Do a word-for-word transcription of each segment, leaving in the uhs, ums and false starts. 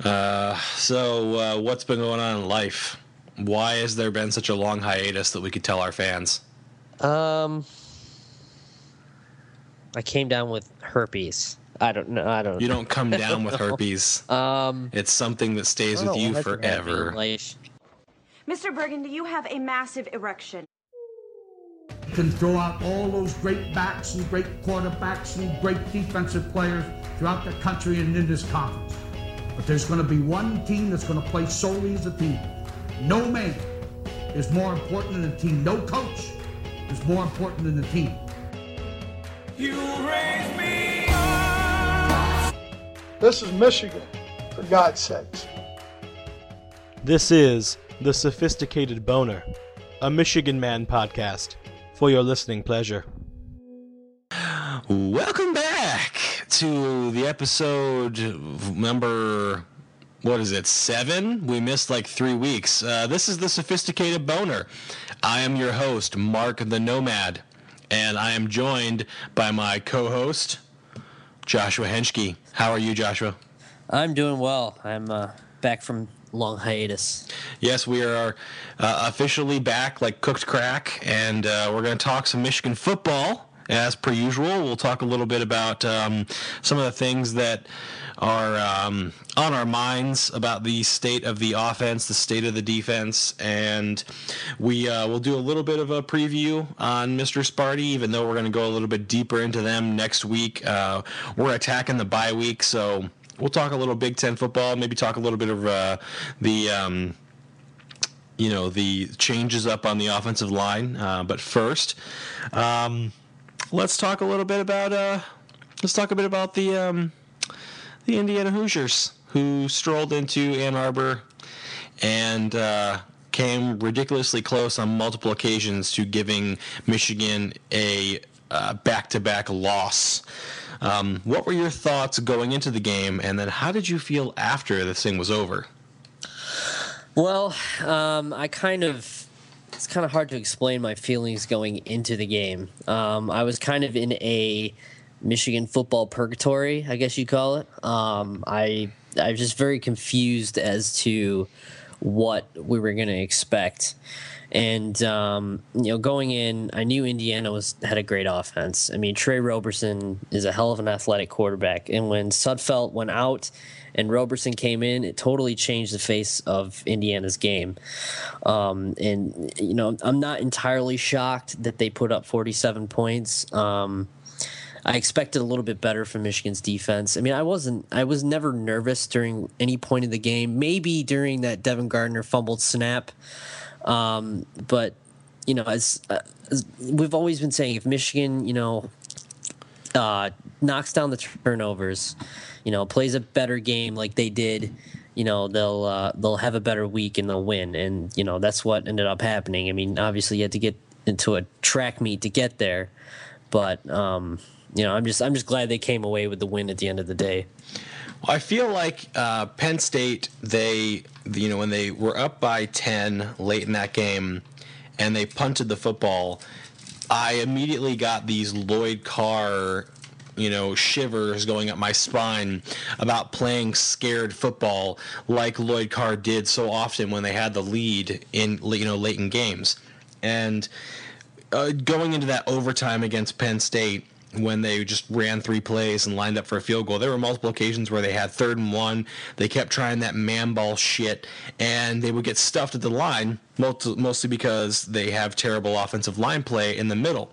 Uh, so, uh, what's been going on in life? Why has there been such a long hiatus that we could tell our fans? Um, I came down with herpes. I don't know. I don't. You don't come down with herpes. Um, it's something that stays with you forever. Mister Bergen, do you have a massive erection? Can throw out all those great backs and great quarterbacks and great defensive players throughout the country and in this conference. But there's going to be one team that's going to play solely as a team. No man is more important than the team. No coach is more important than the team. You raise me up. This is Michigan, for God's sakes. This is The Sophisticated Boner, a Michigan Man podcast, for your listening pleasure. Welcome back to the episode number, what is it, seven? We missed like three weeks. Uh, this is The Sophisticated Boner. I am your host, Mark the Nomad, and I am joined by my co-host, Joshua Henschke. How are you, Joshua? I'm doing well. I'm uh, back from long hiatus. Yes, we are uh, officially back like cooked crack, and uh, we're going to talk some Michigan football. As per usual, we'll talk a little bit about um, some of the things that are um, on our minds about the state of the offense, the state of the defense, and we uh, will do a little bit of a preview on Mister Sparty, even though we're going to go a little bit deeper into them next week. Uh, we're attacking the bye week, so we'll talk a little Big Ten football, maybe talk a little bit of uh, the... Um, you know, the changes up on the offensive line. Uh, but first, um, let's talk a little bit about uh, let's talk a bit about the um, the Indiana Hoosiers, who strolled into Ann Arbor and uh, came ridiculously close on multiple occasions to giving Michigan a uh, back-to-back loss. Um, what were your thoughts going into the game, and then how did you feel after this thing was over? Well, um, I kind of, it's kind of hard to explain my feelings going into the game. Um, I was kind of in a Michigan football purgatory, I guess you'd call it. Um, I, I was just very confused as to what we were going to expect. And, um, you know, going in, I knew Indiana was had a great offense. I mean, Trey Roberson is a hell of an athletic quarterback. And when Sudfeld went out and Roberson came in, it totally changed the face of Indiana's game. Um, and, you know, I'm not entirely shocked that they put up forty-seven points. Um, I expected a little bit better from Michigan's defense. I mean, I wasn't, I was never nervous during any point of the game, maybe during that Devin Gardner fumbled snap. Um, but, you know, as, uh, as we've always been saying, if Michigan, you know, uh, knocks down the turnovers, you know, plays a better game like they did, you know, they'll uh, they'll have a better week and they'll win. And, you know, that's what ended up happening. I mean, obviously you had to get into a track meet to get there. But, um, you know, I'm just I'm just glad they came away with the win at the end of the day. Well, I feel like uh, Penn State, they, you know, when they were up by ten late in that game and they punted the football, I immediately got these Lloyd Carr, you know, shivers going up my spine about playing scared football like Lloyd Carr did so often when they had the lead in, you know, late in games. And uh, going into that overtime against Penn State, when they just ran three plays and lined up for a field goal, there were multiple occasions where they had third and one. They kept trying that man ball shit, and they would get stuffed at the line, mostly because they have terrible offensive line play in the middle.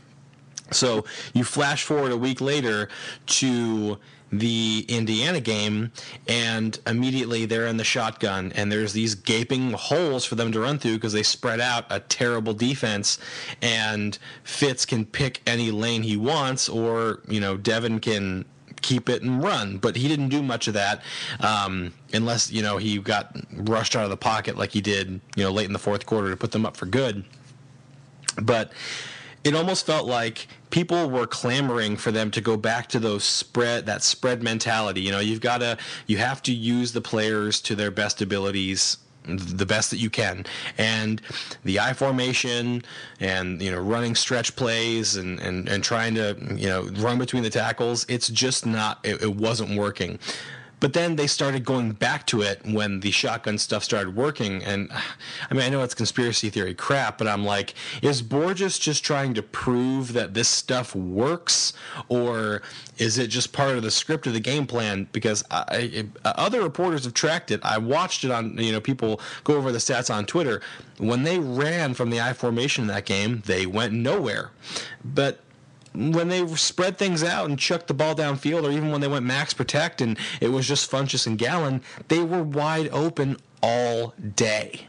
So you flash forward a week later to the Indiana game, and immediately they're in the shotgun, and there's these gaping holes for them to run through because they spread out a terrible defense, and Fitz can pick any lane he wants, or, you know, Devin can keep it and run. But he didn't do much of that um, unless, you know, he got rushed out of the pocket like he did, you know, late in the fourth quarter to put them up for good. But it almost felt like people were clamoring for them to go back to those spread, that spread mentality. You know, you've got to, you have to use the players to their best abilities, the best that you can. And the I formation and, you know, running stretch plays and, and, and trying to, you know, run between the tackles, it's just not, it, it wasn't working. But then they started going back to it when the shotgun stuff started working. And I mean, I know it's conspiracy theory crap, but I'm like, is Borges just trying to prove that this stuff works? Or is it just part of the script of the game plan? Because I, I, other reporters have tracked it. I watched it on, you know, people go over the stats on Twitter. When they ran from the I formation in that game, they went nowhere. But when they spread things out and chucked the ball downfield, or even when they went max protect and it was just Funchess and Gallen, they were wide open all day.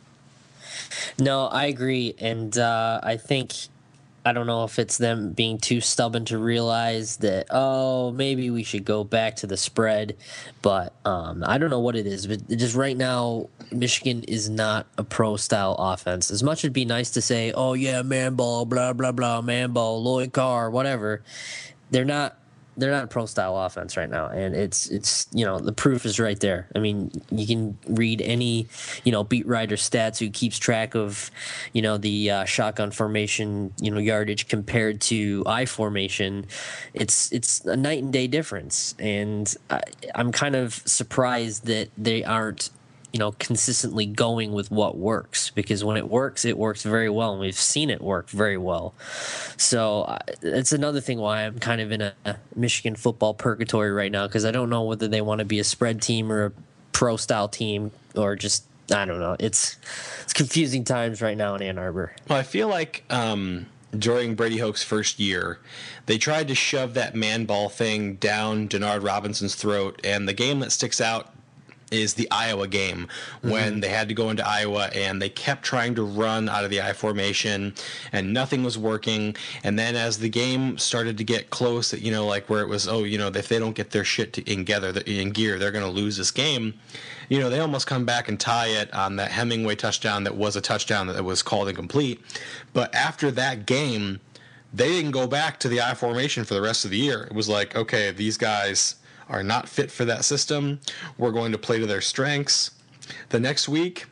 No, I agree. And uh, I think, I don't know if it's them being too stubborn to realize that, oh, maybe we should go back to the spread. But um, I don't know what it is. But just right now, Michigan is not a pro-style offense. As much as it'd be nice to say, oh, yeah, man ball, blah, blah, blah, man ball, Lloyd Carr, whatever, they're not they're not a pro-style offense right now. And it's, it's you know, the proof is right there. I mean, you can read any, you know, beat writer stats who keeps track of, you know, the uh, shotgun formation, you know, yardage compared to I formation. It's it's a night and day difference. And I, I'm kind of surprised that they aren't, you know, consistently going with what works, because when it works, it works very well, and we've seen it work very well. So uh, it's another thing why I'm kind of in a Michigan football purgatory right now, because I don't know whether they want to be a spread team or a pro-style team, or just, I don't know. It's it's confusing times right now in Ann Arbor. Well, I feel like um, during Brady Hoke's first year, they tried to shove that man ball thing down Denard Robinson's throat, and the game that sticks out is the Iowa game, when mm-hmm. they had to go into Iowa and they kept trying to run out of the I formation and nothing was working. And then as the game started to get close, you know, like where it was, oh, you know, if they don't get their shit to, in together in gear, they're going to lose this game. You know, they almost come back and tie it on that Hemingway touchdown that was a touchdown that was called incomplete. But after that game, they didn't go back to the I formation for the rest of the year. It was like, okay, these guys are not fit for that system. We're going to play to their strengths. The next week,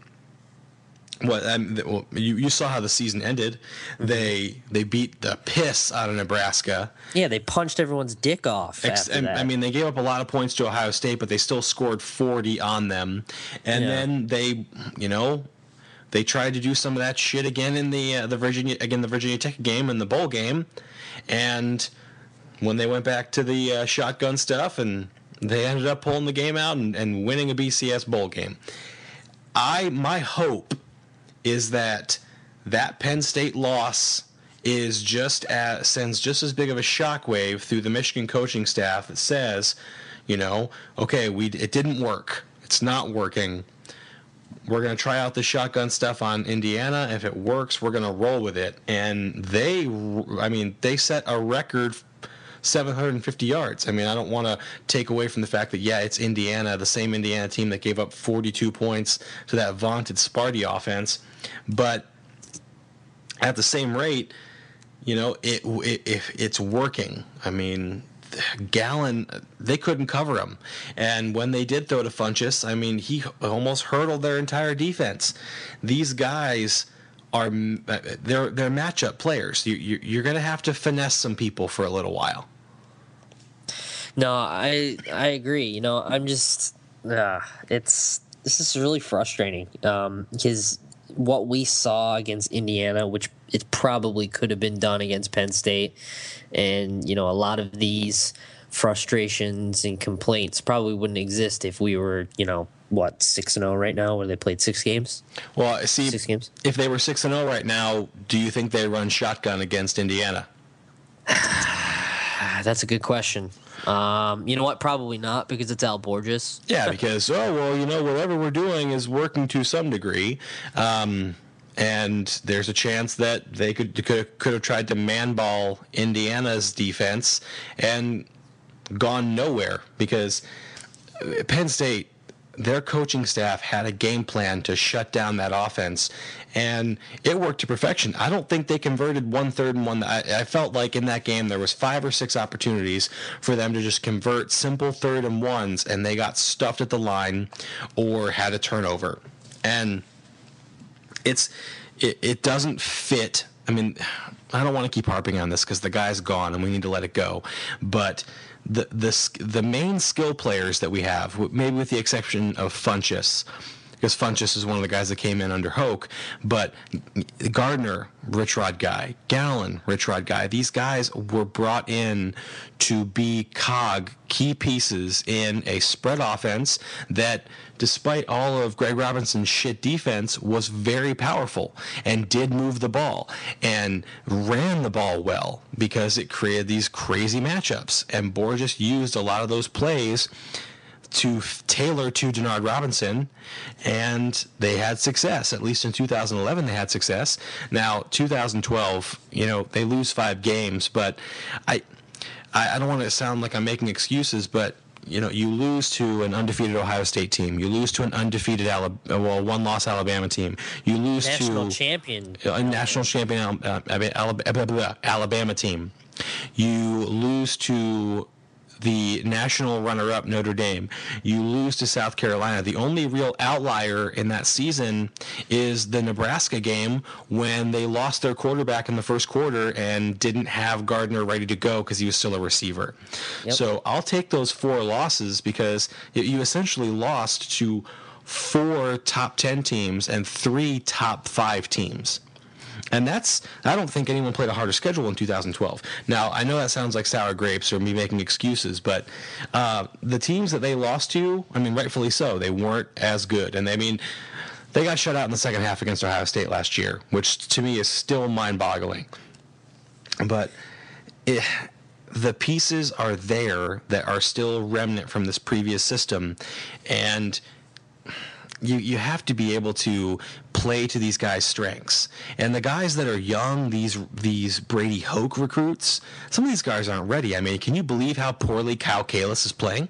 what um, well, you you saw how the season ended. Mm-hmm. They they beat the piss out of Nebraska. Yeah, they punched everyone's dick off. Ex- after that. I mean, they gave up a lot of points to Ohio State, but they still scored forty on them. And yeah. then they, you know, they tried to do some of that shit again in the uh, the Virginia again the Virginia Tech game and the bowl game, and when they went back to the uh, shotgun stuff, and they ended up pulling the game out and, and winning a B C S bowl game. I my hope is that that Penn State loss is just as, sends just as big of a shockwave through the Michigan coaching staff that says, you know, okay, we it didn't work. It's not working. We're going to try out the shotgun stuff on Indiana. If it works, we're going to roll with it. And they, I mean, they set a record seven hundred fifty yards. I mean, I don't want to take away from the fact that, yeah, it's Indiana, the same Indiana team that gave up forty-two points to that vaunted Sparty offense. But at the same rate, you know, it, it if it's working. I mean, Gallen, they couldn't cover him. And when they did throw to Funchess, I mean, he almost hurdled their entire defense. These guys are they're they're matchup players. You, you you're going to have to finesse some people for a little while. No, I I agree. You know, I'm just uh, it's this is really frustrating um, because what we saw against Indiana, which it probably could have been done against Penn State, and you know, a lot of these frustrations and complaints probably wouldn't exist if we were, you know, what, six and zero right now, where they played six games. Well, see, six games. If they were six and zero right now, do you think they run shotgun against Indiana? That's a good question. Um, you know what? Probably not, because it's Al Borges. Yeah, because oh well, you know, whatever we're doing is working to some degree, um, and there's a chance that they could could could have tried to man ball Indiana's defense and gone nowhere, because Penn State, their coaching staff had a game plan to shut down that offense, and it worked to perfection. I don't think they converted one third and one. I, I felt like in that game there was five or six opportunities for them to just convert simple third and ones, and they got stuffed at the line or had a turnover. And it's it, it doesn't fit I mean, I don't want to keep harping on this because the guy's gone and we need to let it go. But the the the main skill players that we have, maybe with the exception of Funchess, because Funchess is one of the guys that came in under Hoke, but Gardner, Rich Rod guy, Gallen, Rich Rod guy, these guys were brought in to be cog, key pieces in a spread offense that, despite all of Greg Robinson's shit defense, was very powerful and did move the ball and ran the ball well because it created these crazy matchups. And Borges used a lot of those plays to tailor to Denard Robinson, and they had success. At least in two thousand eleven, they had success. Now, two thousand twelve, you know, they lose five games, but I, I don't want to sound like I'm making excuses, but you know, you lose to an undefeated Ohio State team. You lose to an undefeated Alabama, well, one-loss Alabama team. You lose national to champion, a national champion uh, Alabama, Alabama team. You lose to the national runner-up Notre Dame. You lose to South Carolina. The only real outlier in that season is the Nebraska game when they lost their quarterback in the first quarter and didn't have Gardner ready to go because he was still a receiver. Yep. So I'll take those four losses because you essentially lost to four top ten teams and three top five teams. And that's, I don't think anyone played a harder schedule in two thousand twelve. Now, I know that sounds like sour grapes or me making excuses, but uh, the teams that they lost to, I mean, rightfully so, they weren't as good. And I mean, they got shut out in the second half against Ohio State last year, which to me is still mind-boggling. But it, the pieces are there that are still remnant from this previous system, and You you have to be able to play to these guys' strengths. And the guys that are young, these these Brady Hoke recruits, some of these guys aren't ready. I mean, can you believe how poorly Kyle Kalis is playing?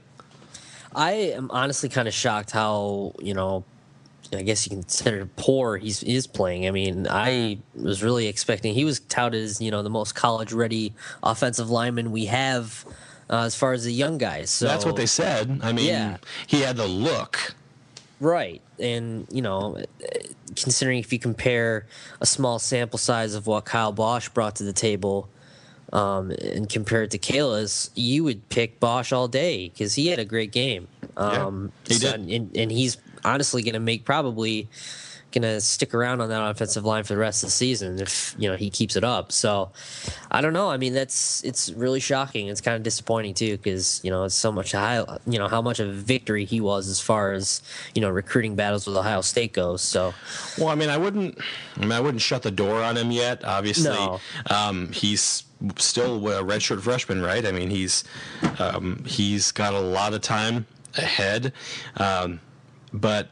I am honestly kind of shocked how, you know, I guess you can consider poor he's is playing. I mean, I was really expecting, he was touted as, you know, the most college-ready offensive lineman we have uh, as far as the young guys. So that's what they said. I mean, yeah. He had the look. Right. And, you know, considering if you compare a small sample size of what Kyle Bosch brought to the table um, and compare it to Kalis, you would pick Bosch all day because he had a great game. Um, yeah, he so, did. And, and he's honestly going to make probably going to stick around on that offensive line for the rest of the season if, you know, he keeps it up. So I don't know. I mean, that's, it's really shocking. It's kind of disappointing too, because, you know, it's so much high, you know, how much of a victory he was as far as, you know, recruiting battles with Ohio State goes. So, well, I mean, I wouldn't, I mean, I wouldn't shut the door on him yet. Obviously, no. um, he's still a redshirt freshman, right? I mean, he's, um, he's got a lot of time ahead. Um, but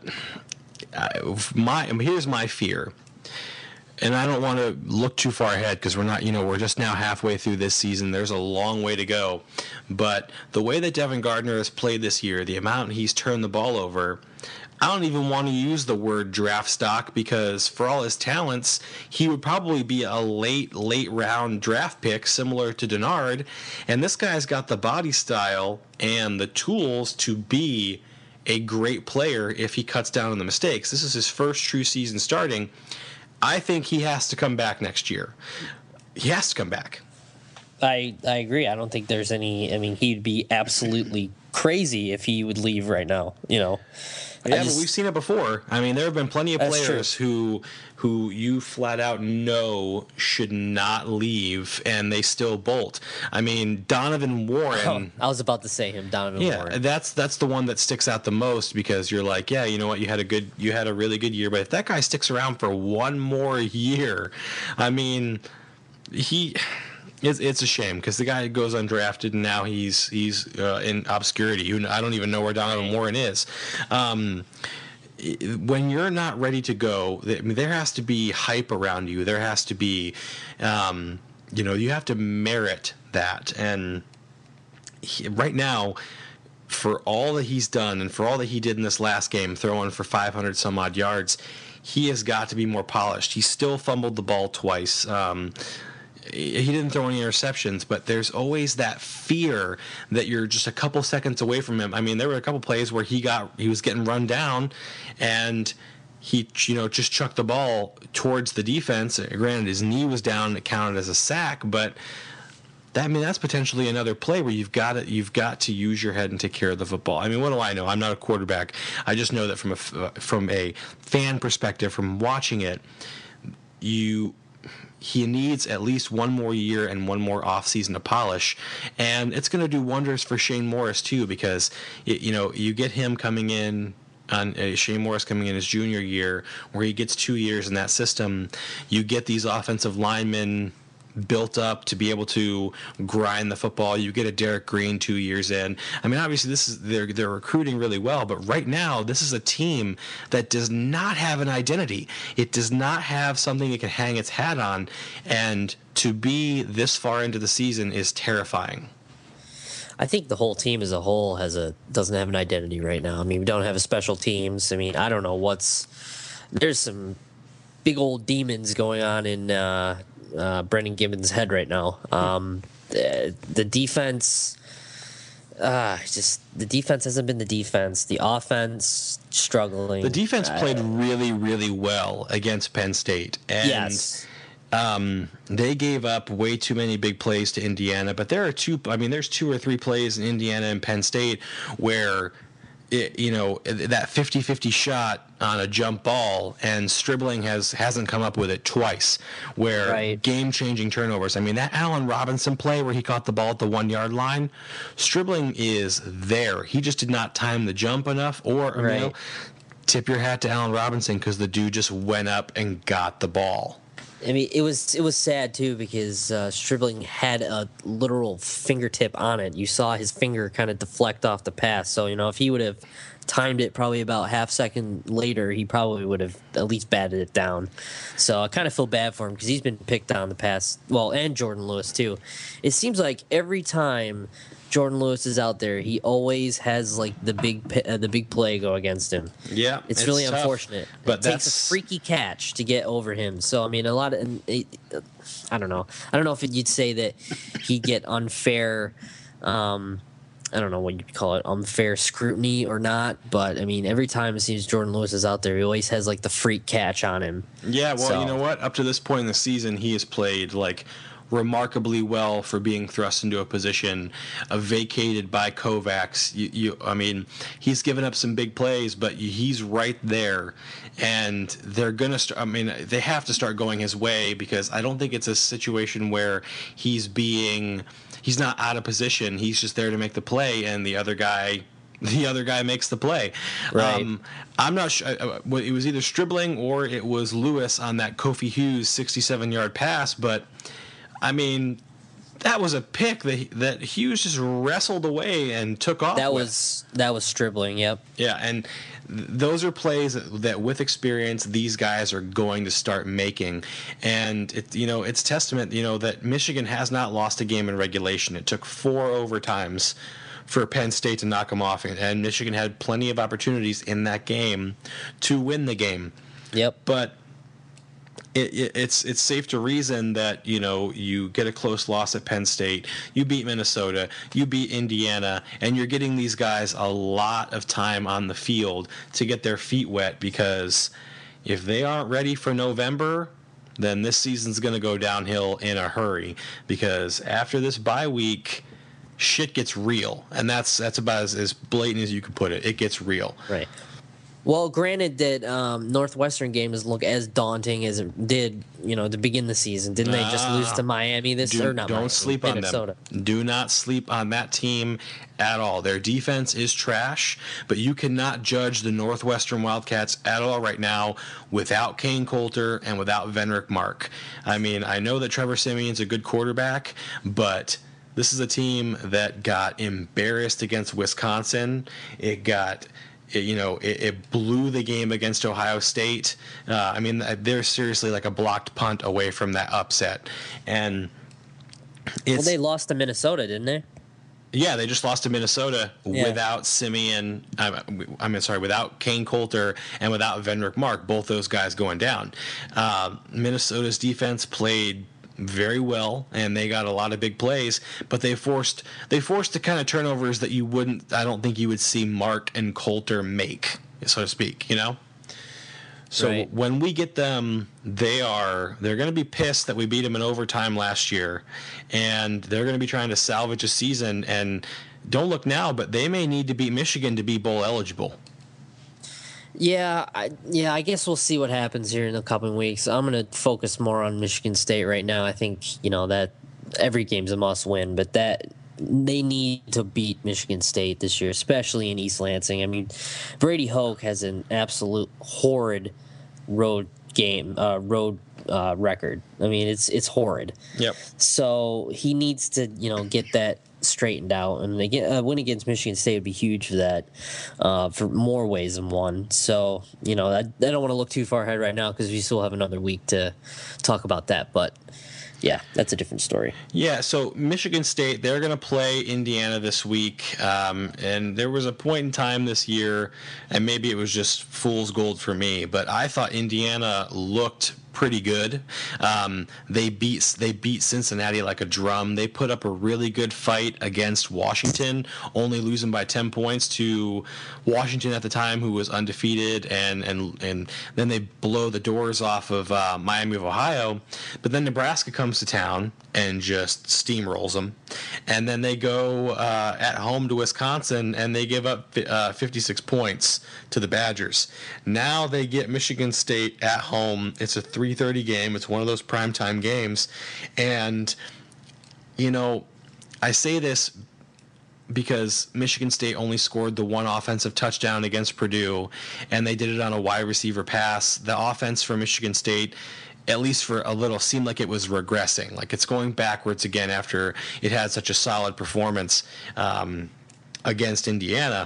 Uh, my here's my fear, and I don't want to look too far ahead because we're not, you know, we're just now halfway through this season. There's a long way to go, but the way that Devin Gardner has played this year, the amount he's turned the ball over, I don't even want to use the word draft stock because for all his talents, he would probably be a late, late round draft pick similar to Denard, and this guy's got the body style and the tools to be a great player if he cuts down on the mistakes. This is his first true season starting. I think he has to come back next year. He has to come back. I I agree. I don't think there's any. I mean, he'd be absolutely crazy if he would leave right now. You know. Yeah, just, but we've seen it before. I mean, there have been plenty of players who who you flat out know should not leave, and they still bolt. I mean, Donovan Warren. Oh, I was about to say him, Donovan yeah, Warren. Yeah, that's that's the one that sticks out the most because you're like, yeah, you know what, you had a good, you had a really good year, but if that guy sticks around for one more year, I mean, he. It's, it's a shame because the guy goes undrafted and now he's he's uh, in obscurity. I don't even know where Donovan Warren is. Um, when you're not ready to go, I mean, there has to be hype around you. There has to be, um, you know, you have to merit that. And he, right now, for all that he's done and for all that he did in this last game, throwing for five hundred some odd yards, he has got to be more polished. He still fumbled the ball twice. Um, He didn't throw any interceptions, but there's always that fear that you're just a couple seconds away from him. I mean, there were a couple plays where he got he was getting run down, and he, you know, just chucked the ball towards the defense. Granted, his knee was down, it counted as a sack, but that, I mean, that's potentially another play where you've got to, you've got to use your head and take care of the football. I mean, what do I know? I'm not a quarterback. I just know that from a from a fan perspective, from watching it, you he needs at least one more year and one more offseason to polish, and it's going to do wonders for Shane Morris too, because it, you know, you get him coming in. On uh, Shane Morris coming in his junior year, where he gets two years in that system, you get these offensive linemen built up to be able to grind the football. You get a Derek Green two years in. I mean, obviously, this is they're they're recruiting really well, but right now, this is a team that does not have an identity. It does not have something it can hang its hat on, and to be this far into the season is terrifying. I think the whole team as a whole has a doesn't have an identity right now. I mean, we don't have a special teams. I mean, I don't know what's there's some big old demons going on in uh, uh, Brendan Gibbons' head right now. Um, the, the defense, uh, just the defense hasn't been the defense. The offense struggling. The defense uh, played really, really well against Penn State, and yes. Um, they gave up way too many big plays to Indiana, but there are two, I mean, there's two or three plays in Indiana and Penn State where, it, you know, that fifty-fifty shot on a jump ball, and Stribling has, hasn't come up with it twice, where right. game-changing turnovers. I mean, that Allen Robinson play where he caught the ball at the one-yard line, Stribling is there. He just did not time the jump enough, or, right. you know, tip your hat to Allen Robinson because the dude just went up and got the ball. I mean, it was it was sad too because uh, Stribling had a literal fingertip on it. You saw his finger kind of deflect off the pass. So you know, if he would have timed it probably about half second later, he probably would have at least batted it down. So I kind of feel bad for him because he's been picked on the past. Well, and Jordan Lewis too. It seems like every time Jordan Lewis is out there, he always has like the big uh, the big play go against him. Yeah, it's, it's really tough, unfortunate. But it that's... takes a freaky catch to get over him. So I mean, a lot of it, I don't know. I don't know if you'd say that he'd get unfair. Um, I don't know what you'd call it, unfair scrutiny or not. But I mean, every time it seems Jordan Lewis is out there, he always has like the freak catch on him. Yeah, well, so. you know what? Up to this point in the season, he has played like remarkably well for being thrust into a position uh, vacated by Kovacs. You, you, I mean, he's given up some big plays, but he's right there, and they're gonna. St- I mean, they have to start going his way because I don't think it's a situation where he's being, he's not out of position. He's just there to make the play, and the other guy. The other guy makes the play. Right. Um, I'm not sure. It was either Stribling or it was Lewis on that Kofi Hughes sixty-seven-yard pass, but. I mean, that was a pick that that Hughes just wrestled away and took off. That with. was that was Stribling. Yep. Yeah, and th- those are plays that, that, with experience, these guys are going to start making. And it, you know, it's testament, you know, that Michigan has not lost a game in regulation. It took four overtimes for Penn State to knock them off, and, and Michigan had plenty of opportunities in that game to win the game. Yep. But. It, it, it's it's safe to reason that, you know, you get a close loss at Penn State, you beat Minnesota, you beat Indiana, and you're getting these guys a lot of time on the field to get their feet wet, because if they aren't ready for November, then this season's going to go downhill in a hurry, because after this bye week, shit gets real, and that's that's about as, as blatant as you could put it. It gets real. Right. Well, granted that um, Northwestern game doesn't look as daunting as it did, you know, to begin the season. Didn't they just lose to Miami this do, or not? Don't Miami, sleep Minnesota. on them. Do not sleep on that team at all. Their defense is trash, but you cannot judge the Northwestern Wildcats at all right now without Kane Coulter and without Venrick Mark. I mean, I know that Trevor Simeon's a good quarterback, but this is a team that got embarrassed against Wisconsin. It got... It, you know, it, it blew the game against Ohio State. Uh, I mean, they're seriously like a blocked punt away from that upset. And it's, well, they lost to Minnesota, didn't they? Yeah, they just lost to Minnesota yeah. without Simeon. I mean, sorry, without Kane Coulter and without Venrick Mark. Both those guys going down. Uh, Minnesota's defense played very well, and they got a lot of big plays, but they forced they forced the kind of turnovers that you wouldn't I don't think you would see Mark and Coulter make, so to speak, you know? So right. when we get them, they are they're going to be pissed that we beat them in overtime last year, and they're going to be trying to salvage a season. And don't look now, but they may need to beat Michigan to be bowl eligible. Yeah, I, yeah. I guess we'll see what happens here in the coming weeks. I'm going to focus more on Michigan State right now. I think you know that every game's a must win, but that they need to beat Michigan State this year, especially in East Lansing. I mean, Brady Hoke has an absolute horrid road game, uh, road uh, record. I mean, it's it's horrid. Yep. So he needs to you know get that straightened out, and again, a win against Michigan State would be huge for that, uh, for more ways than one. So, you know, I, I don't want to look too far ahead right now because we still have another week to talk about that. But yeah, that's a different story. Yeah, so Michigan State, they're going to play Indiana this week, um, and there was a point in time this year, and maybe it was just fool's gold for me, but I thought Indiana looked pretty good. Um, they beat they beat Cincinnati like a drum. They put up a really good fight against Washington, only losing by ten points to Washington at the time, who was undefeated, and and and then they blow the doors off of uh, Miami of Ohio. But then Nebraska comes to town and just steamrolls them, and then they go uh, at home to Wisconsin and they give up uh, fifty-six points to the Badgers. Now they get Michigan State at home. It's a three thirty game. It's one of those primetime games, and you know, I say this because Michigan State only scored the one offensive touchdown against Purdue, and they did it on a wide receiver pass. The offense for Michigan State, at least for a little, seemed like it was regressing, like it's going backwards again after it had such a solid performance um, against Indiana,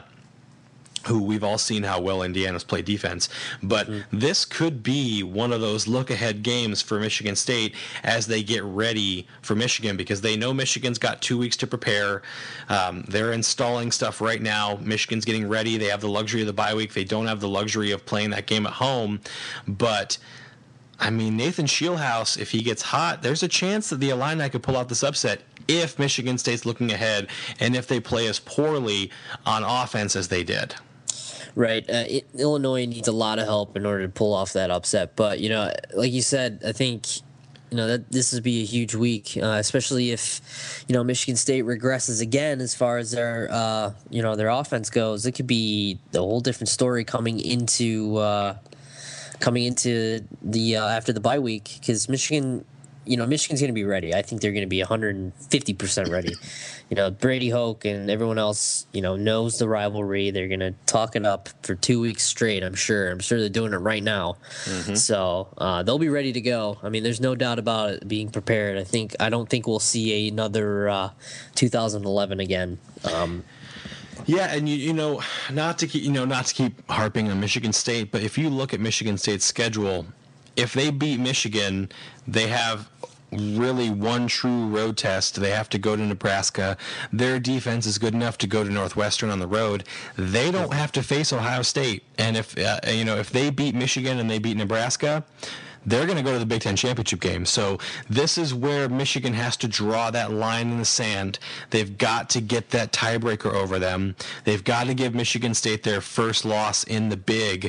who we've all seen how well Indiana's play defense. But mm-hmm. this could be one of those look-ahead games for Michigan State as they get ready for Michigan, because they know Michigan's got two weeks to prepare. Um, they're installing stuff right now. Michigan's getting ready. They have the luxury of the bye week. They don't have the luxury of playing that game at home. But I mean, Nathan Shieldhouse, if he gets hot, there's a chance that the Illini could pull out this upset if Michigan State's looking ahead and if they play as poorly on offense as they did. Right. Uh, it, Illinois needs a lot of help in order to pull off that upset. But, you know, like you said, I think, you know, that this would be a huge week, uh, especially if, you know, Michigan State regresses again as far as their, uh, you know, their offense goes. It could be a whole different story coming into uh, coming into the uh, after the bye week, because Michigan, you know, Michigan's going to be ready. I think they're going to be one hundred fifty percent ready. You know, Brady Hoke and everyone else, you know, knows the rivalry. They're going to talk it up for two weeks straight, I'm sure. I'm sure they're doing it right now. Mm-hmm. So uh, they'll be ready to go. I mean, there's no doubt about it, being prepared. I think I don't think we'll see another uh, two thousand eleven again. Um, Yeah, and you you know, not to keep you know not to keep harping on Michigan State, but if you look at Michigan State's schedule, if they beat Michigan, they have really one true road test. They have to go to Nebraska. Their defense is good enough to go to Northwestern on the road. They don't have to face Ohio State. And if uh, you know if they beat Michigan and they beat Nebraska, they're going to go to the Big Ten championship game. So this is where Michigan has to draw that line in the sand. They've got to get that tiebreaker over them. They've got to give Michigan State their first loss in the Big,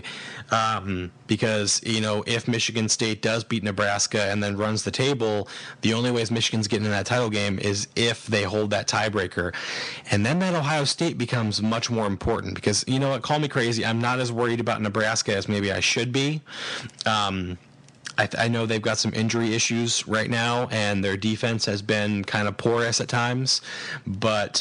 um, because, you know, if Michigan State does beat Nebraska and then runs the table, the only ways Michigan's getting in that title game is if they hold that tiebreaker. And then that Ohio State becomes much more important because, you know what, call me crazy, I'm not as worried about Nebraska as maybe I should be. Um, I, th- I know they've got some injury issues right now, and their defense has been kind of porous at times. But,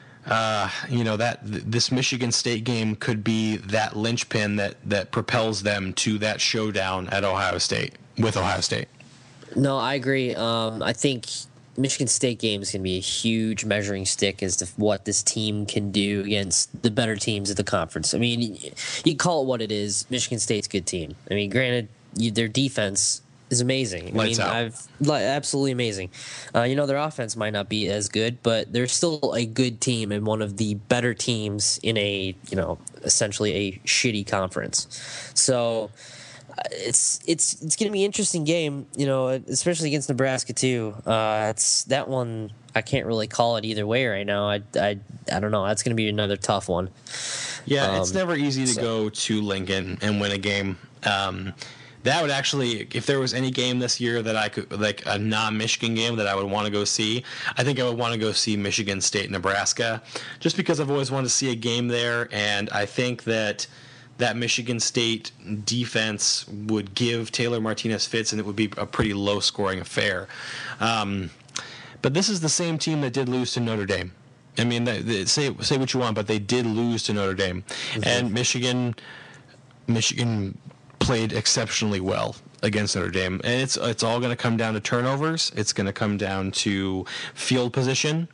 uh, you know, that th- this Michigan State game could be that linchpin that, that propels them to that showdown at Ohio State, with Ohio State. No, I agree. Um, I think Michigan State game is going to be a huge measuring stick as to what this team can do against the better teams of the conference. I mean, you can call it what it is. Michigan State's a good team. I mean, granted, You, their defense is amazing. Lights I mean, out. I've absolutely amazing. Uh, you know, their offense might not be as good, but they're still a good team and one of the better teams in a, you know, essentially a shitty conference. So it's it's it's going to be an interesting game, you know, especially against Nebraska too. Uh, it's that one I can't really call it either way right now. I I, I don't know. That's going to be another tough one. Yeah, um, it's never easy to so. go to Lincoln and win a game. Um, that would actually, if there was any game this year that I could, like a non-Michigan game that I would want to go see, I think I would want to go see Michigan State, Nebraska, just because I've always wanted to see a game there, and I think that that Michigan State defense would give Taylor Martinez fits, and it would be a pretty low-scoring affair. Um, but this is the same team that did lose to Notre Dame. I mean, they, they, say say what you want, but they did lose to Notre Dame, mm-hmm. and Michigan, Michigan played exceptionally well against Notre Dame, and it's it's all going to come down to turnovers. It's going to come down to field position,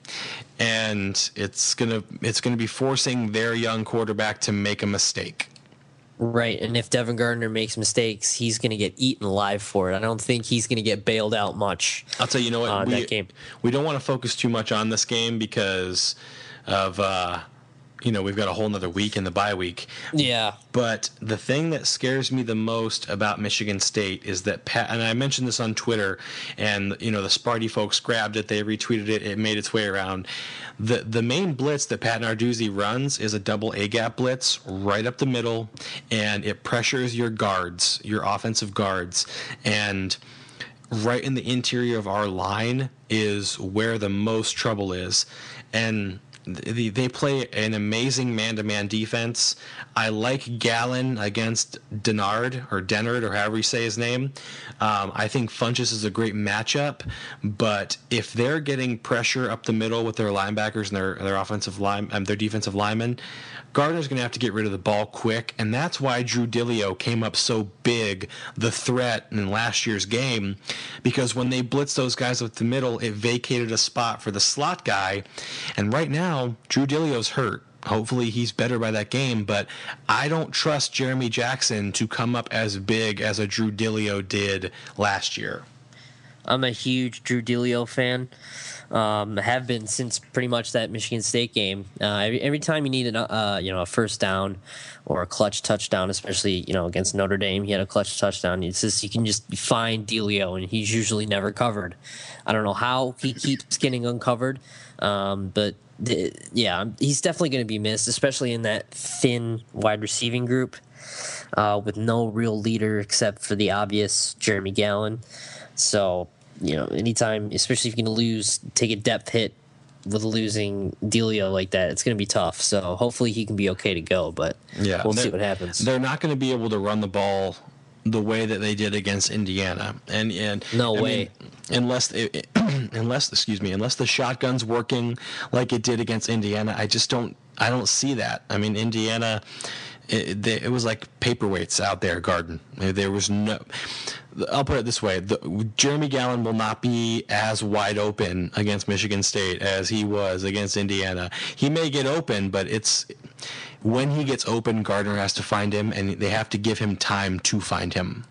and it's gonna it's going to be forcing their young quarterback to make a mistake. Right, and if Devin Gardner makes mistakes, he's going to get eaten alive for it. I don't think he's going to get bailed out much. I'll tell you, you know what, uh, we, that game. we don't want to focus too much on this game because of, uh, you know, we've got a whole nother week in the bye week. Yeah. But the thing that scares me the most about Michigan State is that Pat, and I mentioned this on Twitter, and, you know, the Sparty folks grabbed it, they retweeted it, it made its way around. The the main blitz that Pat Narduzzi runs is a double A-gap blitz right up the middle, and it pressures your guards, your offensive guards, and right in the interior of our line is where the most trouble is. And They, they play an amazing man-to-man defense. I like Gallon against Denard, or Denard, or however you say his name. Um, I think Funchess is a great matchup, but if they're getting pressure up the middle with their linebackers and their their offensive line, um, their defensive linemen, Gardner's going to have to get rid of the ball quick, and that's why Drew Dillio came up so big, the threat in last year's game, because when they blitzed those guys up the middle, it vacated a spot for the slot guy, and right now, Drew Dillio's hurt. Hopefully he's better by that game, but I don't trust Jeremy Jackson to come up as big as a Drew Dillio did last year. I'm a huge Drew Dillio fan. Um, have been since pretty much that Michigan State game. Uh, every, every time you need an, uh, you know, a first down or a clutch touchdown, especially you know against Notre Dame, he had a clutch touchdown. It's just you can just find Dillio, and he's usually never covered. I don't know how he keeps getting uncovered, um, but th- yeah, he's definitely going to be missed, especially in that thin wide receiving group uh, with no real leader except for the obvious Jeremy Gallon. So. You know, anytime, especially if you're going to lose, take a depth hit with losing Dillio like that, it's going to be tough. So hopefully he can be okay to go, but yeah, we'll see what happens. They're not going to be able to run the ball the way that they did against Indiana, and and no I way, mean, unless it, unless excuse me, unless the shotgun's working like it did against Indiana. I just don't, I don't see that. I mean, Indiana. It, they, it was like paperweights out there, Garden. There was no. I'll put it this way: the, Jeremy Gallon will not be as wide open against Michigan State as he was against Indiana. He may get open, but it's when he gets open, Gardner has to find him, and they have to give him time to find him.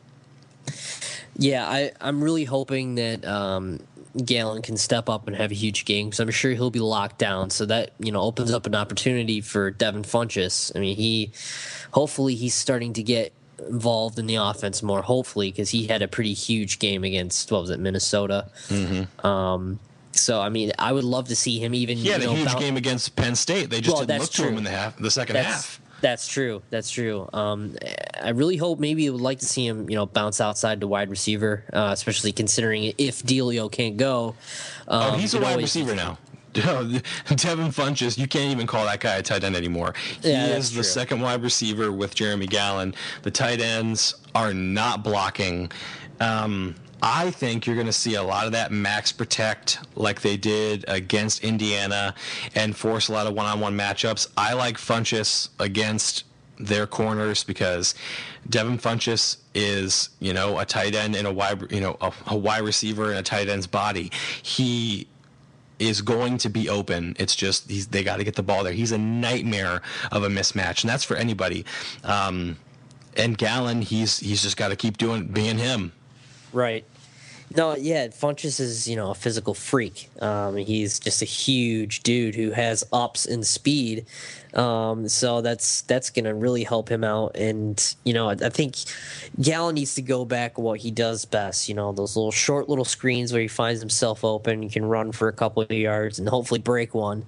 Yeah, I, I'm really hoping that um, Gallon can step up and have a huge game because I'm sure he'll be locked down. So that you know opens up an opportunity for Devin Funchess. I mean, he hopefully he's starting to get involved in the offense more. Hopefully, because he had a pretty huge game against what was it, Minnesota. Mm-hmm. Um, so I mean, I would love to see him even. He had you know, a huge bounce- game against Penn State. They just well, didn't look true. to him in the half, the second that's, half. That's true. That's true. Um, I really hope maybe would like to see him, you know, bounce outside to wide receiver, uh, especially considering if Dillio can't go. Um, oh, he's a wide always, receiver now. Devin Funchess, you can't even call that guy a tight end anymore. He yeah, is the true. second wide receiver with Jeremy Gallon. The tight ends are not blocking. Um, I think you're going to see a lot of that max protect like they did against Indiana and force a lot of one-on-one matchups. I like Funchess against their corners because Devin Funchess is, you know, a tight end in a wide, you know, a, a wide receiver in a tight end's body. He is going to be open. It's just he's, they got to get the ball there. He's a nightmare of a mismatch, and that's for anybody. Um, and Gallon, he's he's just got to keep doing being him. Right. No, yeah, Funchess is, you know, a physical freak. Um, he's just a huge dude who has ups in speed. Um, so that's that's going to really help him out. And, you know, I, I think Gallen needs to go back what he does best, you know, those little short little screens where he finds himself open. He can run for a couple of yards and hopefully break one.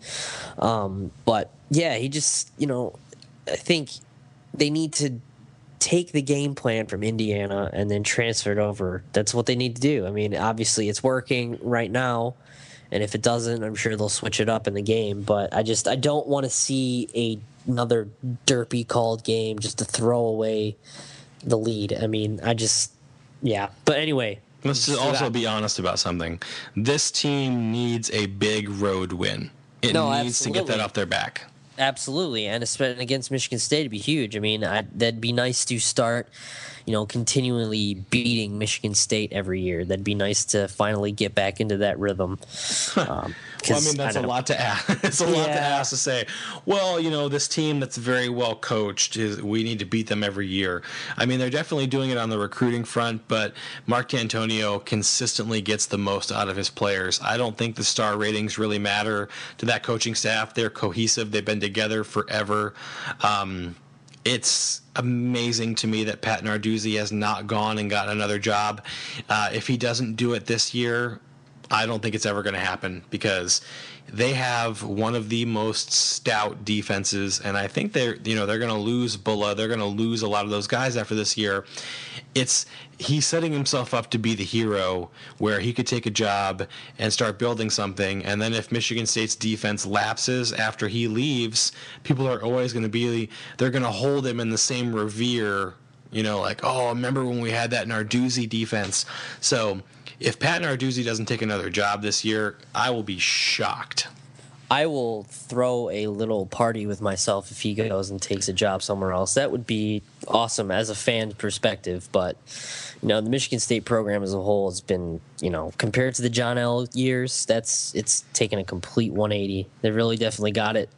Um, but, yeah, he just, you know, I think they need to take the game plan from Indiana and then transfer it over. That's what they need to do. I mean, obviously it's working right now, and if it doesn't, I'm sure they'll switch it up in the game. But I just I don't want to see a, another derpy called game just to throw away the lead. I mean, I just yeah. But anyway, let's just also be honest about something. This team needs a big road win. It no, needs absolutely. to get that off their back. Absolutely, and especially against Michigan State, it'd be huge. I mean, I, that'd be nice to start, you know, continually beating Michigan State every year. That'd be nice to finally get back into that rhythm. Um, well, I mean, that's I a know. lot to ask. It's a lot to Yeah. ask to say, well, you know, this team that's very well coached, is we need to beat them every year. I mean, they're definitely doing it on the recruiting front, but Mark D'Antonio consistently gets the most out of his players. I don't think the star ratings really matter to that coaching staff. They're cohesive. They've been together forever. Um, it's amazing to me that Pat Narduzzi has not gone and gotten another job. Uh, if he doesn't do it this year, I don't think it's ever going to happen, because they have one of the most stout defenses, and I think they're you know they're going to lose Bulla. They're going to lose a lot of those guys after this year. It's he's setting himself up to be the hero, where he could take a job and start building something, and then if Michigan State's defense lapses after he leaves, people are always going to be they're going to hold him in the same revere. You know, like, oh, remember when we had that Narduzzi defense? So if Pat Narduzzi doesn't take another job this year, I will be shocked. I will throw a little party with myself if he goes and takes a job somewhere else. That would be awesome as a fan perspective. But, you know, the Michigan State program as a whole has been, you know, compared to the John L. years, that's it's taken a complete one eighty. They really definitely got it,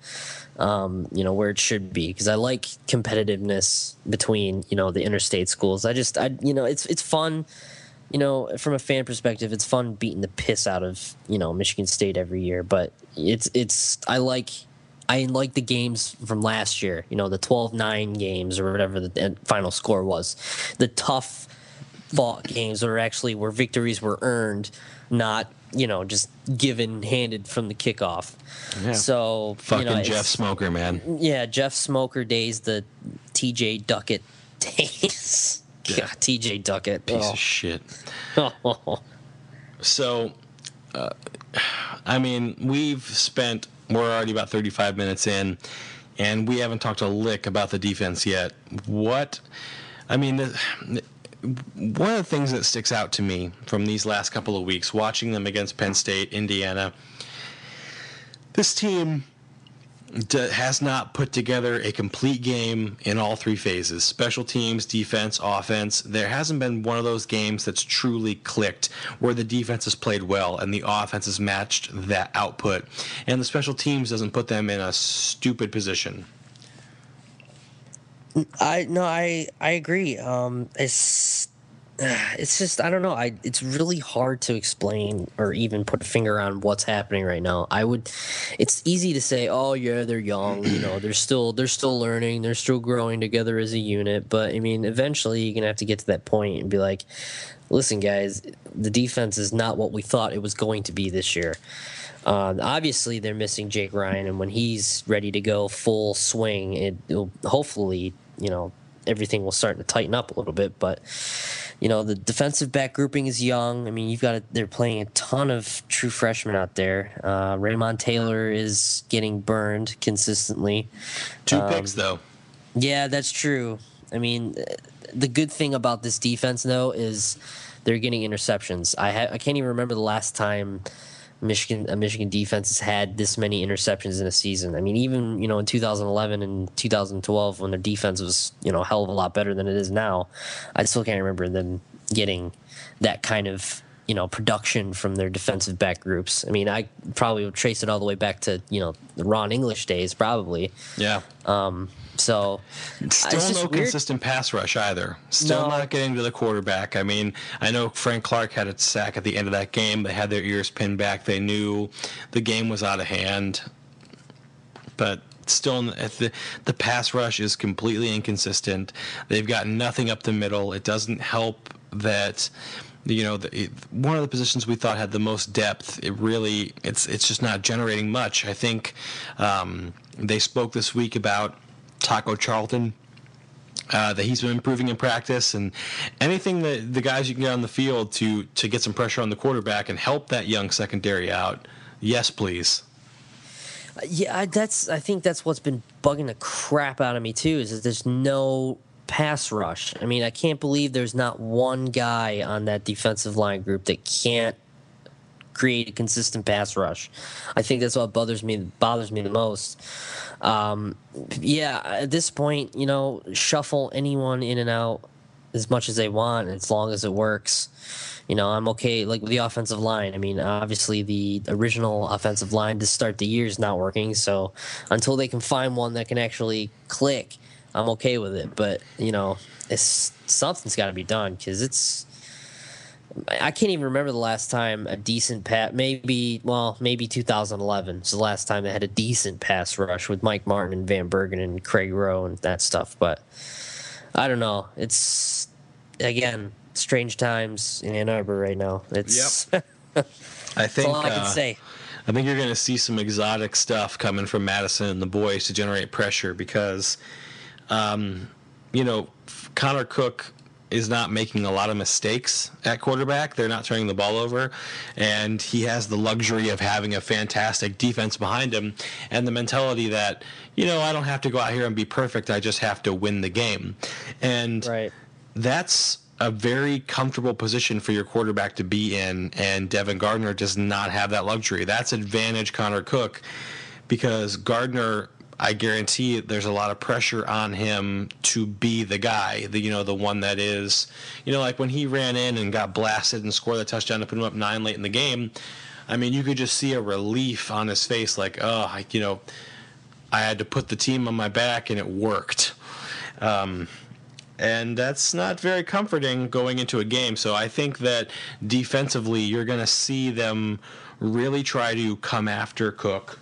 um, you know, where it should be. Because I like competitiveness between, you know, the interstate schools. I just, I you know, it's it's fun. You know, from a fan perspective, it's fun beating the piss out of, you know, Michigan State every year. But it's it's I like I like the games from last year. You know, the twelve nine games or whatever the final score was. The tough fought games were actually where victories were earned, not, you know, just given handed from the kickoff. Yeah. So Fucking you know, Jeff Smoker, man. Yeah, Jeff Smoker days, the T J Duckett days. Yeah. God, T J Duckett. Piece Oh. of shit. So, uh, I mean, we've spent, we're already about thirty-five minutes in, and we haven't talked a lick about the defense yet. What, I mean, the, one of the things that sticks out to me from these last couple of weeks, watching them against Penn State, Indiana, this team d- has not put together a complete game in all three phases. Special teams, defense, offense. There hasn't been one of those games that's truly clicked, where the defense has played well and the offense has matched that output, and the special teams doesn't put them in a stupid position. I no, I I agree. Um, it's it's just I don't know. I it's really hard to explain or even put a finger on what's happening right now. I would. It's easy to say, oh yeah, they're young. You know, they're still they're still learning. They're still growing together as a unit. But I mean, eventually you're gonna have to get to that point and be like, listen, guys, the defense is not what we thought it was going to be this year. Uh, obviously, they're missing Jake Ryan, and when he's ready to go full swing, it, it'll hopefully, you know, everything will start to tighten up a little bit. But, you know, the defensive back grouping is young. I mean, you've got a, they're playing a ton of true freshmen out there. Uh, Raymond Taylor is getting burned consistently. Two Um, picks, though. Yeah, that's true. I mean, the good thing about this defense, though, is they're getting interceptions. I ha- I can't even remember the last time Michigan a Michigan defense has had this many interceptions in a season. I mean, even, you know, in two thousand eleven and two thousand twelve, when their defense was, you know, a hell of a lot better than it is now, I still can't remember them getting that kind of you know, production from their defensive back groups. I mean, I probably would trace it all the way back to, you know, the Ron English days, probably. Yeah. Um, so still it's just no weird. consistent pass rush either. Still No. not getting to the quarterback. I mean, I know Frank Clark had a sack at the end of that game. They had their ears pinned back. They knew the game was out of hand. But still, the, the pass rush is completely inconsistent. They've got nothing up the middle. It doesn't help that, you know, the, it, one of the positions we thought had the most depth, it really, it's it's just not generating much. I think um, they spoke this week about Taco Charlton, uh, that he's been improving in practice, and anything that the guys you can get on the field to, to get some pressure on the quarterback and help that young secondary out, yes, please. Yeah, I- that's. I think that's what's been bugging the crap out of me too. Is that there's no pass rush. I mean, I can't believe there's not one guy on that defensive line group that can't create a consistent pass rush. I think that's what bothers me. Bothers me the most. Um, yeah, at this point, you know, shuffle anyone in and out as much as they want, as long as it works. You know, I'm okay, like with the offensive line. I mean, obviously the original offensive line to start the year is not working, so until they can find one that can actually click, I'm okay with it. But, you know, it's, something's got to be done, because it's, I can't even remember the last time a decent pass, maybe, well, maybe two thousand eleven is the last time they had a decent pass rush with Mike Martin and Van Bergen and Craig Rowe and that stuff. But I don't know. It's, again, strange times in Ann Arbor right now. It's Yep. I think that's all I can uh, say. I think you're going to see some exotic stuff coming from Madison and the boys to generate pressure, because, um, you know, Connor Cook is not making a lot of mistakes at quarterback. They're not turning the ball over, and he has the luxury of having a fantastic defense behind him and the mentality that, you know, I don't have to go out here and be perfect. I just have to win the game. And Right. that's a very comfortable position for your quarterback to be in, and Devin Gardner does not have that luxury. That's advantage Connor Cook, because Gardner, I guarantee there's a lot of pressure on him to be the guy, the you know the one that is, you know, like when he ran in and got blasted and scored the touchdown to put him up nine late in the game. I mean, you could just see a relief on his face, like, oh, I, you know, I had to put the team on my back and it worked. Um, And that's not very comforting going into a game. So I think that defensively, you're going to see them really try to come after Cook.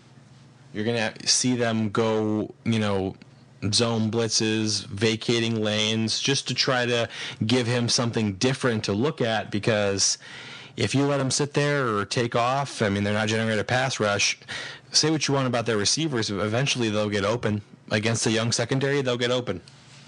You're going to see them go, you know, zone blitzes, vacating lanes, just to try to give him something different to look at, because if you let him sit there or take off, I mean, they're not generating a pass rush. Say what you want about their receivers, but eventually they'll get open. Against the young secondary, they'll get open.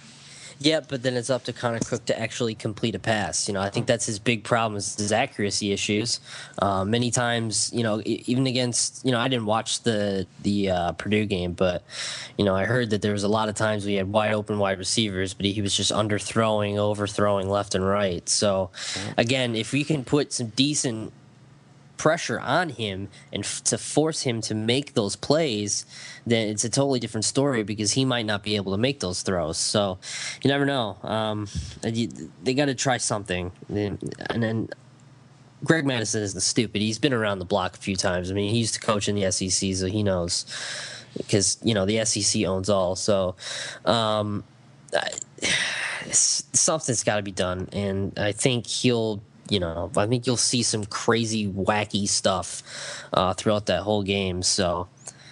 Yeah, but then it's up to Connor Cook to actually complete a pass. You know, I think that's his big problem, is his accuracy issues. Uh, many times, you know, e- even against, you know, I didn't watch the the uh, Purdue game, but, you know, I heard that there was a lot of times we had wide open wide receivers, but he was just underthrowing, overthrowing left and right. So, again, if we can put some decent pressure on him and f- to force him to make those plays, then it's a totally different story, because he might not be able to make those throws. So you never know. Um, and you, they got to try something. And then Greg Madison isn't stupid. He's been around the block a few times. I mean, he used to coach in the S E C, so he knows, because, you know, the S E C owns all. So um, I, something's got to be done, and I think he'll You know, I think you'll see some crazy, wacky stuff uh, throughout that whole game. So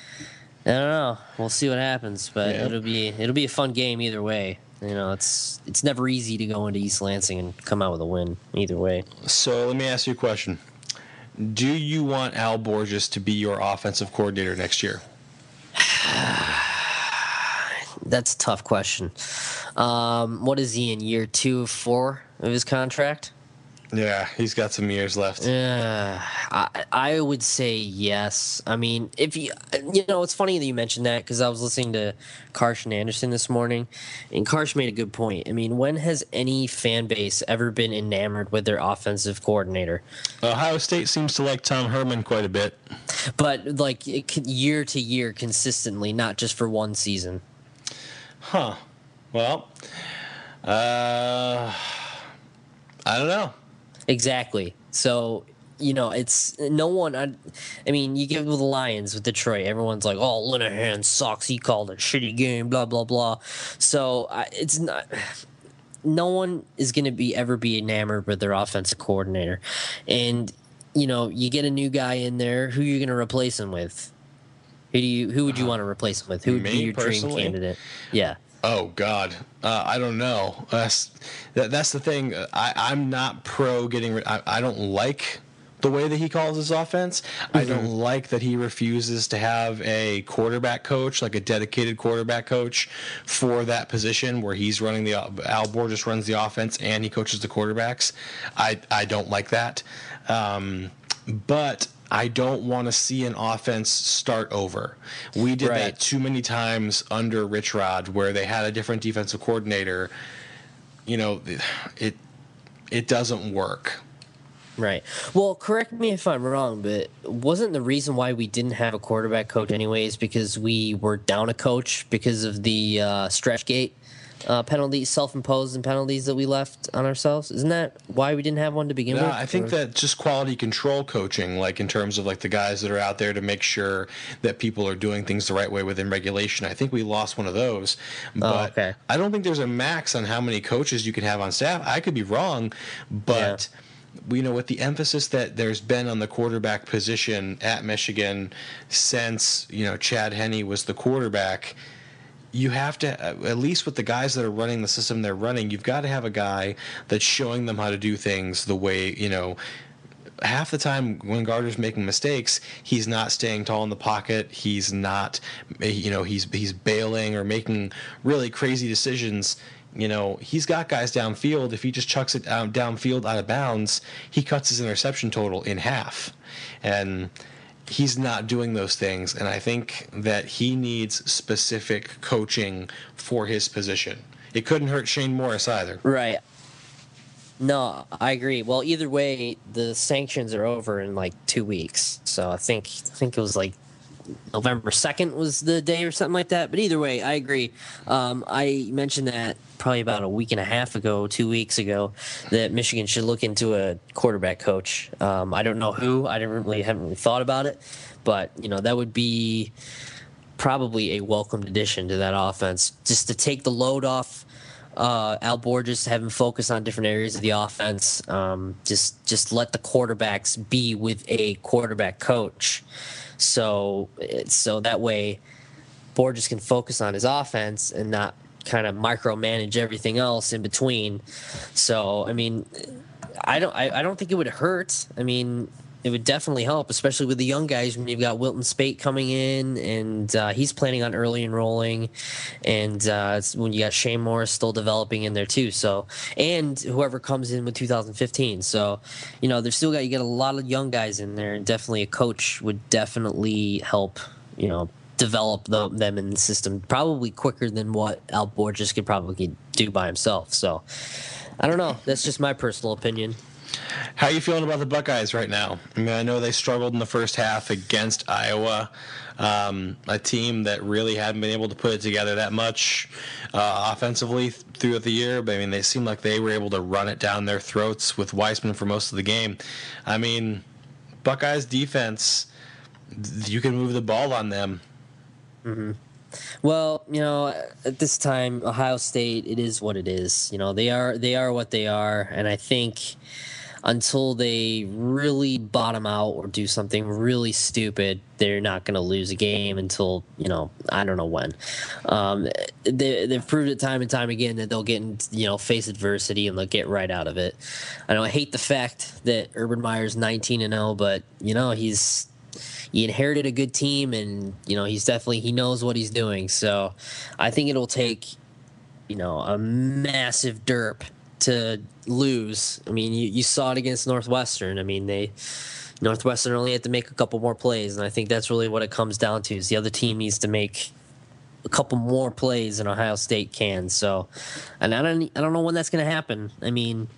I don't know. We'll see what happens, but Yeah. it'll be it'll be a fun game either way. You know, it's it's never easy to go into East Lansing and come out with a win either way. So let me ask you a question. Do you want Al Borges to be your offensive coordinator next year? That's a tough question. Um, what is he in year two of four of his contract? Yeah, he's got some years left. Uh, I I would say yes. I mean, if you you know, it's funny that you mentioned that, because I was listening to Karsch Anderson this morning, and Karsch made a good point. I mean, when has any fan base ever been enamored with their offensive coordinator? Ohio State seems to like Tom Herman quite a bit. But like it, could- year to year, consistently, not just for one season. Huh. Well, uh, I don't know. Exactly. So, you know, it's no one. I, I mean, you give the Lions with Detroit. Everyone's like, "Oh, Linehan sucks. He called a shitty game." Blah blah blah. So I, it's not. No one is going to be ever be enamored with their offensive coordinator, and you know, you get a new guy in there. Who are you going to replace him with? Who do you? Who would you want to replace him with? Who would Me, be your dream personally? candidate? Yeah. Oh God, uh, I don't know. That's that, that's the thing. I, I'm not pro getting rid. I, I don't like the way that he calls his offense. Mm-hmm. I don't like that he refuses to have a quarterback coach, like a dedicated quarterback coach for that position where he's running the Al Borges runs the offense and he coaches the quarterbacks. I I don't like that, um, but I don't want to see an offense start over. We did right. that too many times under Rich Rod, where they had a different defensive coordinator. You know, it it doesn't work. Right. Well, correct me if I'm wrong, but wasn't the reason why we didn't have a quarterback coach anyways because we were down a coach because of the uh, stretch gate uh, penalties, self-imposed and penalties that we left on ourselves? Isn't that why we didn't have one to begin no, with? I think or? that just quality control coaching, like in terms of like the guys that are out there to make sure that people are doing things the right way within regulation. I think we lost one of those. But oh, okay. I don't think there's a max on how many coaches you can have on staff. I could be wrong, but... Yeah. You know, with the emphasis that there's been on the quarterback position at Michigan since, you know, Chad Henne was the quarterback, you have to, at least with the guys that are running the system they're running, you've got to have a guy that's showing them how to do things the way, you know, half the time when Gardner's making mistakes, he's not staying tall in the pocket. He's not, you know, he's he's bailing or making really crazy decisions. You know, he's got guys downfield. If he just chucks it down, downfield out of bounds, he cuts his interception total in half. And he's not doing those things. And I think that he needs specific coaching for his position. It couldn't hurt Shane Morris either. Right. No, I agree. Well, either way, the sanctions are over in like two weeks. So I think I think it was like November second was the day or something like that. But either way, I agree. Um, I mentioned that probably about a week and a half ago, two weeks ago, that Michigan should look into a quarterback coach. Um, I don't know who. I didn't really haven't really thought about it, but you know that would be probably a welcomed addition to that offense, just to take the load off uh, Al Borges, have him focus on different areas of the offense. Um, just just let the quarterbacks be with a quarterback coach. So so that way Borges can focus on his offense and not kind of micromanage everything else in between. So I mean, I don't I, I don't think it would hurt. I mean, it would definitely help, especially with the young guys when you've got Wilton Spate coming in, and uh, he's planning on early enrolling, and uh, it's when you got Shane Morris still developing in there too. So, and whoever comes in with two thousand fifteen. So, you know, there's still got you get a lot of young guys in there, and definitely a coach would definitely help. You know, develop the, them in the system probably quicker than what Al Borges could probably do by himself. So, I don't know. That's just my personal opinion. How are you feeling about the Buckeyes right now? I mean, I know they struggled in the first half against Iowa, um, a team that really hadn't been able to put it together that much uh, offensively throughout the year. But I mean, they seemed like they were able to run it down their throats with Weissman for most of the game. I mean, Buckeyes defense, you can move the ball on them. Mm-hmm. Well, you know, at this time, Ohio State, it is what it is. You know, they are they are what they are, and I think until they really bottom out or do something really stupid, they're not going to lose a game until, you know, I don't know when. Um, they, they've proved it time and time again that they'll get, in, you know, face adversity and they'll get right out of it. I know I hate the fact that Urban Meyer's nineteen and oh, but, you know, he's he inherited a good team, and, you know, he's definitely, he knows what he's doing. So I think it'll take, you know, a massive derp to lose. I mean, you, you saw it against Northwestern. I mean, they Northwestern only had to make a couple more plays, and I think that's really what it comes down to, is the other team needs to make a couple more plays than Ohio State can. So, and I don't I don't know when that's going to happen. I mean,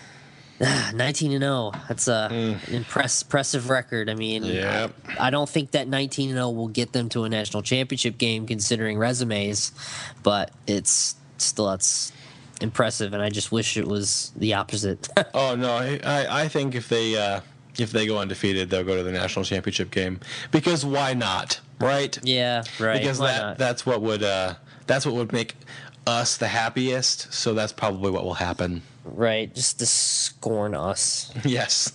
nineteen and oh, that's a mm. an impress, impressive record. I mean, yeah. I, I don't think that nineteen and oh will get them to a national championship game considering resumes, but it's still, that's impressive, and I just wish it was the opposite. Oh no, I, I I think if they uh, if they go undefeated, they'll go to the national championship game, because why not, right? Yeah, right. Because Why that not? that's what would uh, that's what would make us the happiest. So that's probably what will happen. Right, just to scorn us. Yes.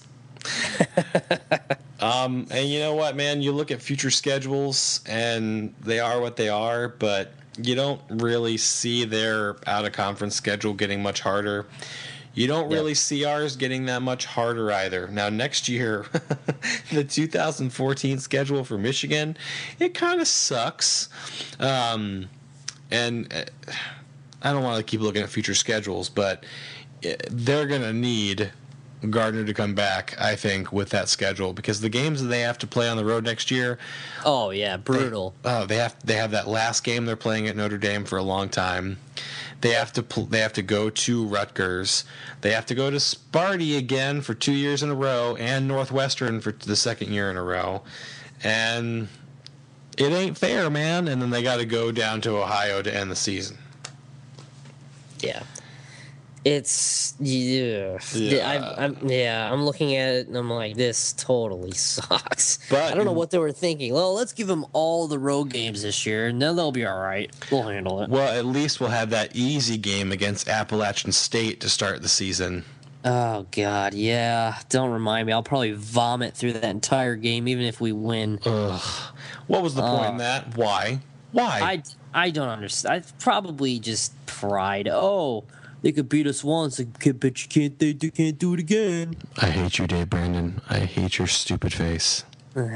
um, and you know what, man? You look at future schedules, and they are what they are, but you don't really see their out-of-conference schedule getting much harder. You don't really yep. see ours getting that much harder either. Now, next year, the two thousand fourteen schedule for Michigan, it kind of sucks. Um, and I don't want to keep looking at future schedules, but they're going to need Gardner to come back, I think, with that schedule, because the games that they have to play on the road next year. Oh yeah, brutal. They, oh, they have they have that last game they're playing at Notre Dame for a long time. They have to pl- they have to go to Rutgers. They have to go to Sparty again for two years in a row, and Northwestern for the second year in a row, and it ain't fair, man. And then they got to go down to Ohio to end the season. Yeah. It's yeah, yeah. I, I'm yeah. I'm looking at it and I'm like, this totally sucks. But I don't know what they were thinking. Well, let's give them all the road games this year, and then they'll be all right. We'll handle it. Well, at least we'll have that easy game against Appalachian State to start the season. Oh God, yeah. Don't remind me. I'll probably vomit through that entire game, even if we win. Ugh. What was the uh, point in that? Why? Why? I I don't understand. I probably just pride. Oh. They could beat us once, but you can't. They, they can't do it again. I hate you, Dave Brandon. I hate your stupid face.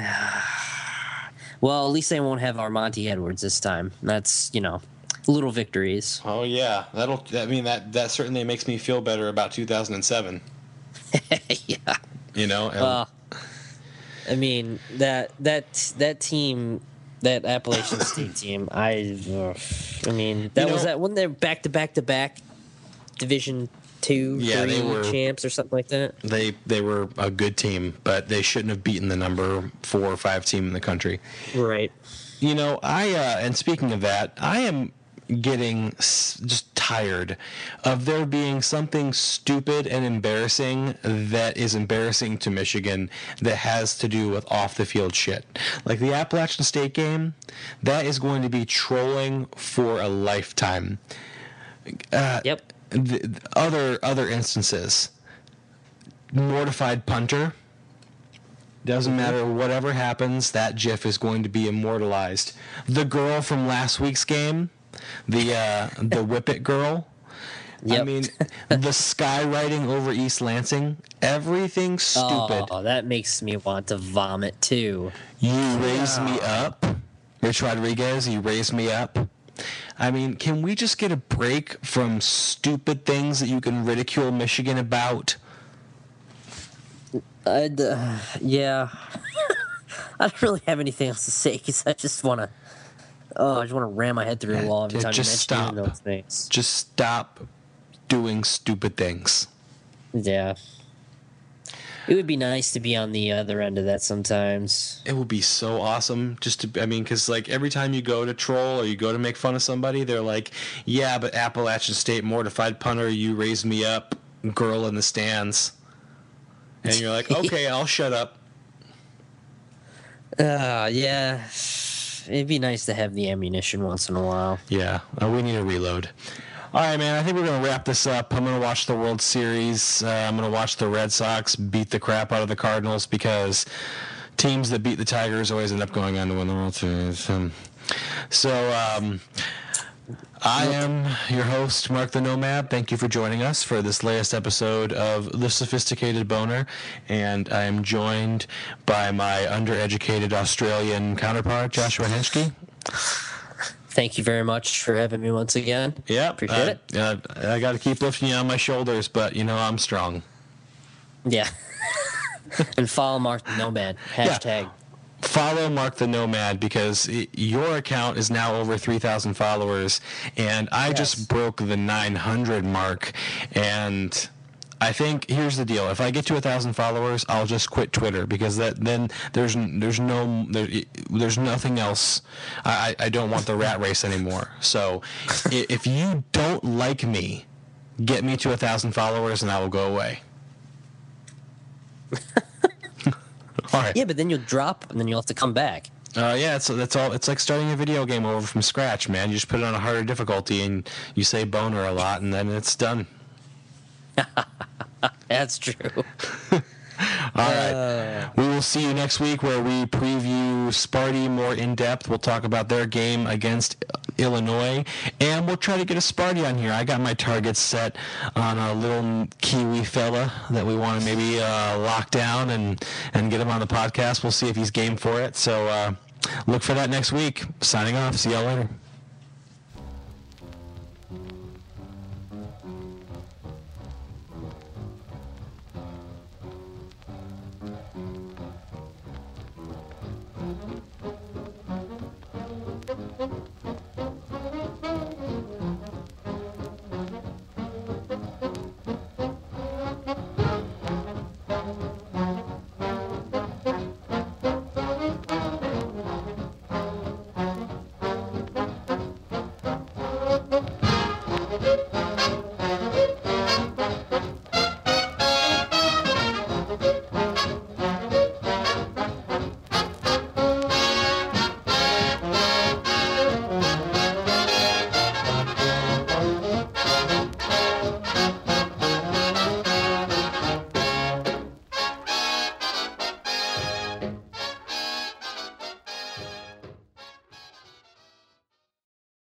Well, at least they won't have Armonte Edwards this time. That's, you know, little victories. Oh yeah, that'll. I mean, that that certainly makes me feel better about two thousand seven. Yeah. You know. And, well, I mean that that that team. That Appalachian State team. I. Uh, I mean that you know, was that. Wasn't they back to back to back? Division two, yeah, three they were, champs or something like that. They they were a good team, but they shouldn't have beaten the number four or five team in the country. Right. You know, I uh, and speaking of that, I am getting just tired of there being something stupid and embarrassing that is embarrassing to Michigan that has to do with off the field shit. Like the Appalachian State game, that is going to be trolling for a lifetime. Uh, yep. The other other instances, mortified punter. Doesn't mm-hmm. matter whatever happens, that GIF is going to be immortalized. The girl from last week's game, the uh, the Whippet girl. Yep. I mean, the skywriting over East Lansing, everything stupid. Oh, that makes me want to vomit too. You raised me up, Rich Rodriguez. You raised me up. I mean, can we just get a break from stupid things that you can ridicule Michigan about? I'd, uh, yeah. I don't really have anything else to say because I just want to. Oh, I just want to ram my head through the wall every time just you mention stop. those things. Just stop doing stupid things. Yeah. It would be nice to be on the other end of that sometimes. It would be so awesome just to, I mean, because like every time you go to troll or you go to make fun of somebody, they're like, yeah, but Appalachian State mortified punter, you raised me up, girl in the stands. And you're like, okay, I'll shut up. Uh, yeah. It'd be nice to have the ammunition once in a while. Yeah, uh, we need a reload. All right, man, I think we're going to wrap this up. I'm going to watch the World Series. Uh, I'm going to watch the Red Sox beat the crap out of the Cardinals because teams that beat the Tigers always end up going on to win the World Series. Um, so um, I am your host, Mark the Nomad. Thank you for joining us for this latest episode of The Sophisticated Boner. And I am joined by my undereducated Australian counterpart, Joshua Henschke. Thank you very much for having me once again. Yeah, appreciate uh, it. Uh, I got to keep lifting you on my shoulders, but you know I'm strong. Yeah. And follow Mark the Nomad. Hashtag. Yeah. Follow Mark the Nomad because it, your account is now over three thousand followers, and I yes. just broke the nine hundred mark. And I think here's the deal: if I get to a thousand followers, I'll just quit Twitter because that then there's there's no there, there's nothing else. I, I don't want the rat race anymore. So if you don't like me, get me to a thousand followers, and I will go away. All right. Yeah, but then you'll drop, and then you'll have to come back. Uh, yeah, it's that's all. It's like starting a video game over from scratch, man. You just put it on a harder difficulty, and you say boner a lot, and then it's done. That's true. All right. Uh, we will see you next week where we preview Sparty more in depth. We'll talk about their game against Illinois, and we'll try to get a Sparty on here. I got my targets set on a little Kiwi fella that we want to maybe uh, lock down and, and get him on the podcast. We'll see if he's game for it. So uh, look for that next week. Signing off. See y'all later.